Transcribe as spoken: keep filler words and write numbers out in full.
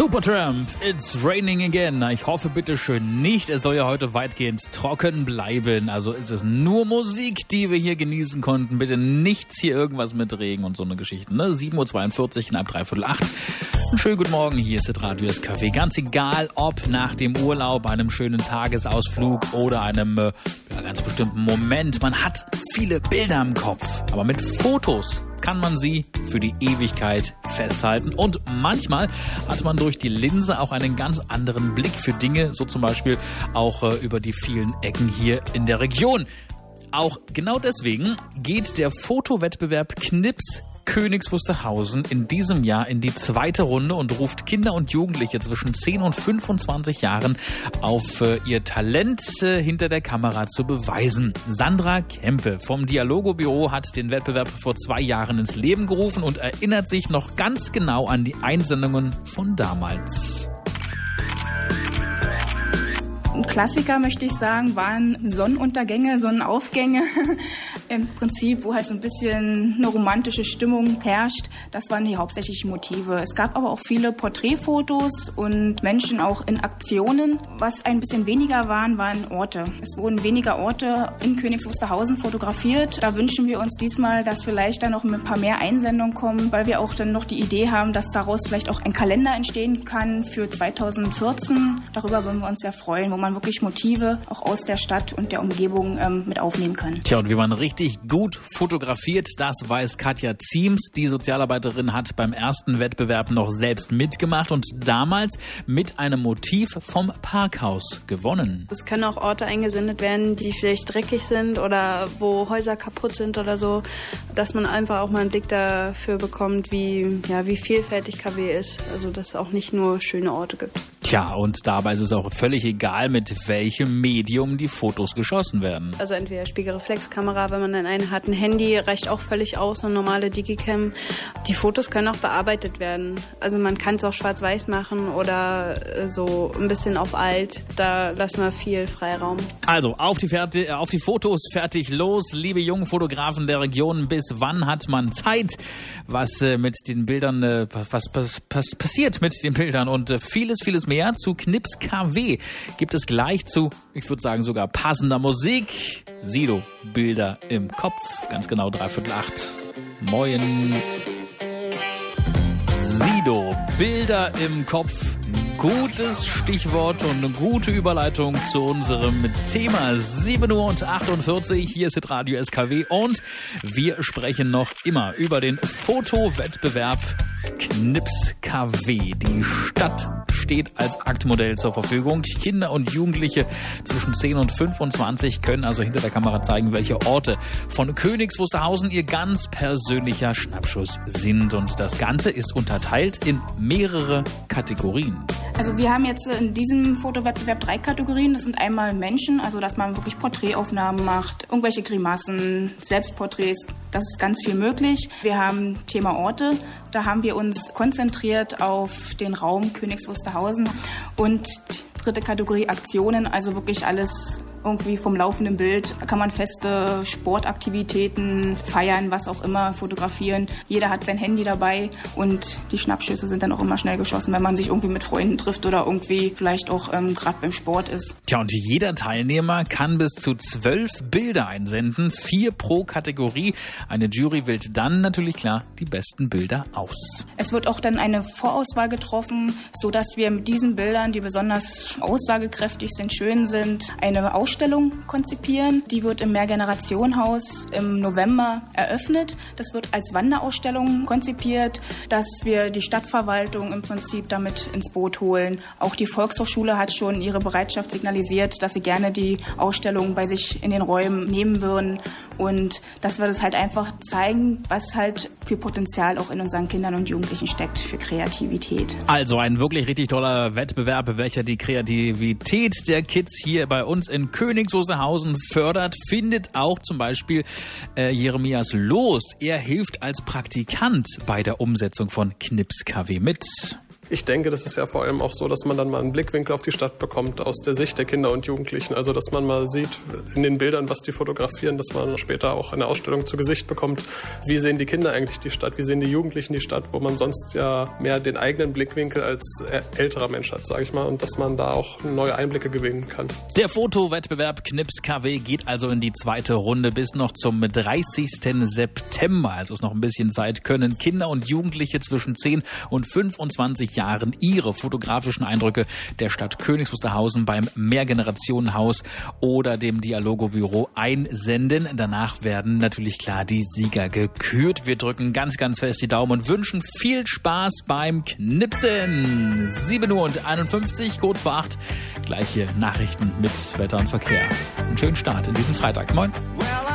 Supertramp, it's raining again. Na, ich hoffe bitte schön nicht. Es soll ja heute weitgehend trocken bleiben. Also ist es nur Musik, die wir hier genießen konnten. Bitte nichts hier irgendwas mit Regen und so eine Geschichte. Ne? sieben Uhr zweiundvierzig, knapp dreiviertel acht. Einen schönen guten Morgen, hier ist das Radio S K W. Ganz egal, ob nach dem Urlaub, einem schönen Tagesausflug oder einem äh, ja, ganz bestimmten Moment. Man hat viele Bilder im Kopf, aber mit Fotos kann man sie für die Ewigkeit festhalten. Und manchmal hat man durch die Linse auch einen ganz anderen Blick für Dinge, so zum Beispiel auch äh, über die vielen Ecken hier in der Region. Auch genau deswegen geht der Fotowettbewerb Knips Königs Wusterhausen in diesem Jahr in die zweite Runde und ruft Kinder und Jugendliche zwischen zehn und fünfundzwanzig Jahren auf, äh, ihr Talent äh, hinter der Kamera zu beweisen. Sandra Kempe vom Dialogo-Büro hat den Wettbewerb vor zwei Jahren ins Leben gerufen und erinnert sich noch ganz genau an die Einsendungen von damals. Ein Klassiker, möchte ich sagen, waren Sonnenuntergänge, Sonnenaufgänge. Im Prinzip, wo halt so ein bisschen eine romantische Stimmung herrscht. Das waren die hauptsächlichen Motive. Es gab aber auch viele Porträtfotos und Menschen auch in Aktionen. Was ein bisschen weniger waren, waren Orte. Es wurden weniger Orte in Königs Wusterhausen fotografiert. Da wünschen wir uns diesmal, dass vielleicht da noch ein paar mehr Einsendungen kommen, weil wir auch dann noch die Idee haben, dass daraus vielleicht auch ein Kalender entstehen kann für zweitausendvierzehn. Darüber würden wir uns sehr freuen, wo man wirklich Motive auch aus der Stadt und der Umgebung ähm, mit aufnehmen kann. Tja, und wie man richtig gut fotografiert, das weiß Katja Ziems. Die Sozialarbeiterin hat beim ersten Wettbewerb noch selbst mitgemacht und damals mit einem Motiv vom Parkhaus gewonnen. Es können auch Orte eingesendet werden, die vielleicht dreckig sind oder wo Häuser kaputt sind oder so, dass man einfach auch mal einen Blick dafür bekommt, wie, ja, wie vielfältig K W ist. Also, dass es auch nicht nur schöne Orte gibt. Tja, und dabei ist es auch völlig egal, mit welchem Medium die Fotos geschossen werden. Also entweder Spiegelreflexkamera, wenn man dann eine hat, ein Handy reicht auch völlig aus, eine normale Digicam. Die Fotos können auch bearbeitet werden. Also man kann es auch schwarz-weiß machen oder so ein bisschen auf alt. Da lassen wir viel Freiraum. Also auf die, Ferti- auf die Fotos, fertig, los. Liebe jungen Fotografen der Region, bis wann hat man Zeit? Was äh, mit den Bildern, äh, was, was, was passiert mit den Bildern und äh, vieles, vieles mehr. Zu Knips K W gibt es gleich zu, ich würde sagen sogar passender Musik. Sido, Bilder im Kopf. Ganz genau dreiviertel acht. Moin. Sido, Bilder im Kopf. Gutes Stichwort und eine gute Überleitung zu unserem Thema. sieben Uhr achtundvierzig, hier ist Radio S K W und wir sprechen noch immer über den Fotowettbewerb Knips K W. Die Stadt steht als Aktmodell zur Verfügung. Kinder und Jugendliche zwischen zehn und fünfundzwanzig können also hinter der Kamera zeigen, welche Orte von Königs Wusterhausen ihr ganz persönlicher Schnappschuss sind. Und das Ganze ist unterteilt in mehrere Kategorien. Also wir haben jetzt in diesem Fotowettbewerb drei Kategorien. Das sind einmal Menschen, also dass man wirklich Porträtaufnahmen macht, irgendwelche Grimassen, Selbstporträts, das ist ganz viel möglich. Wir haben Thema Orte, da haben wir uns konzentriert auf den Raum Königs Wusterhausen. Und dritte Kategorie Aktionen, also wirklich alles irgendwie vom laufenden Bild. Da kann man Feste, Sportaktivitäten, feiern, was auch immer, fotografieren. Jeder hat sein Handy dabei und die Schnappschüsse sind dann auch immer schnell geschossen, wenn man sich irgendwie mit Freunden trifft oder irgendwie vielleicht auch ähm, gerade beim Sport ist. Tja, und jeder Teilnehmer kann bis zu zwölf Bilder einsenden, vier pro Kategorie. Eine Jury wählt dann natürlich klar die besten Bilder aus. Es wird auch dann eine Vorauswahl getroffen, sodass wir mit diesen Bildern, die besonders aussagekräftig sind, schön sind, eine Ausstellung konzipieren. Die wird im Mehrgenerationenhaus im November eröffnet. Das wird als Wanderausstellung konzipiert, dass wir die Stadtverwaltung im Prinzip damit ins Boot holen. Auch die Volkshochschule hat schon ihre Bereitschaft signalisiert, dass sie gerne die Ausstellung bei sich in den Räumen nehmen würden. Und dass wir das halt einfach zeigen, was halt für Potenzial auch in unseren Kindern und Jugendlichen steckt, für Kreativität. Also ein wirklich richtig toller Wettbewerb, welcher die Kreativität der Kids hier bei uns in Königs Wusterhausen fördert, findet auch zum Beispiel äh, Jeremias Los. Er hilft als Praktikant bei der Umsetzung von Knips K W mit. Ich denke, das ist ja vor allem auch so, dass man dann mal einen Blickwinkel auf die Stadt bekommt aus der Sicht der Kinder und Jugendlichen. Also dass man mal sieht in den Bildern, was die fotografieren, dass man später auch eine Ausstellung zu Gesicht bekommt. Wie sehen die Kinder eigentlich die Stadt? Wie sehen die Jugendlichen die Stadt, wo man sonst ja mehr den eigenen Blickwinkel als älterer Mensch hat, sage ich mal. Und dass man da auch neue Einblicke gewinnen kann. Der Fotowettbewerb Knips K W geht also in die zweite Runde. Bis noch zum dreißigsten September, also ist noch ein bisschen Zeit, können Kinder und Jugendliche zwischen zehn und fünfundzwanzig Jahren ihre fotografischen Eindrücke der Stadt Königs Wusterhausen beim Mehrgenerationenhaus oder dem Dialogo-Büro einsenden. Danach werden natürlich klar die Sieger gekürt. Wir drücken ganz, ganz fest die Daumen und wünschen viel Spaß beim Knipsen. sieben Uhr einundfünfzig, kurz vor acht, gleiche Nachrichten mit Wetter und Verkehr. Einen schönen Start in diesen Freitag. Moin.